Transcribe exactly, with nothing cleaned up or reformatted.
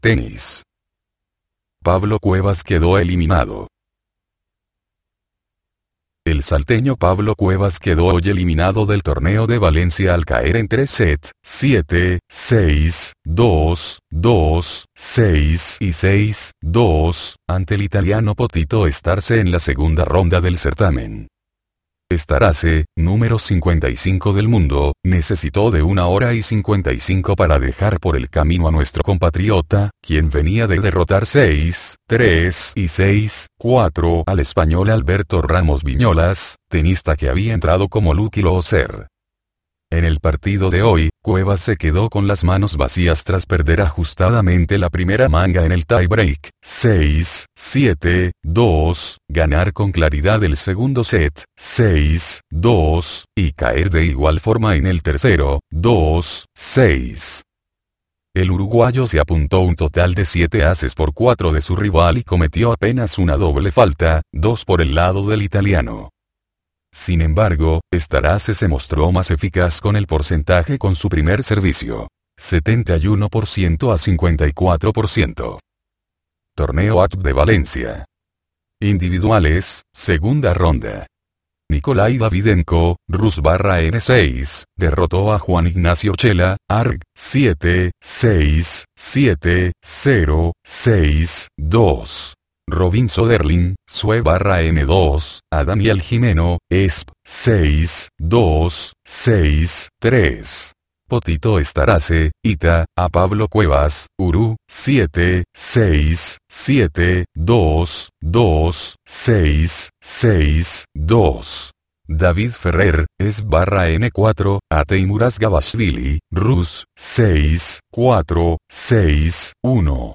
Tenis. Pablo Cuevas quedó eliminado. El salteño Pablo Cuevas quedó hoy eliminado del torneo de Valencia al caer en tres sets, siete, seis, dos, dos, seis y seis, dos, ante el italiano Potito Starce en la segunda ronda del certamen. Starce, número cincuenta y cinco del mundo, necesitó de una hora y cincuenta y cinco para dejar por el camino a nuestro compatriota, quien venía de derrotar seis, tres y seis, cuatro al español Alberto Ramos Viñolas, tenista que había entrado como lucky loser. En el partido de hoy, Cuevas se quedó con las manos vacías tras perder ajustadamente la primera manga en el tiebreak, seis, siete, dos, ganar con claridad el segundo set, seis, dos, y caer de igual forma en el tercero, dos, seis. El uruguayo se apuntó un total de siete aces por cuatro de su rival y cometió apenas una doble falta, dos por el lado del italiano. Sin embargo, Starce se mostró más eficaz con el porcentaje con su primer servicio. setenta y uno por ciento a cincuenta y cuatro por ciento. Torneo A T P de Valencia. Individuales, segunda ronda. Nikolai Davydenko, Rus barra N seis, derrotó a Juan Ignacio Chela, A R G, siete, seis, siete, cero, seis, dos. Robin Soderling, Sue barra N dos, a Daniel Jimeno, E S P, seis, dos, seis, tres. Potito Starce, Ita, a Pablo Cuevas, Uru, siete, seis, siete, dos, dos, seis, seis, dos. David Ferrer, E S barra N cuatro, a Teimuraz Gabashvili, Rus, seis, cuatro, seis, uno.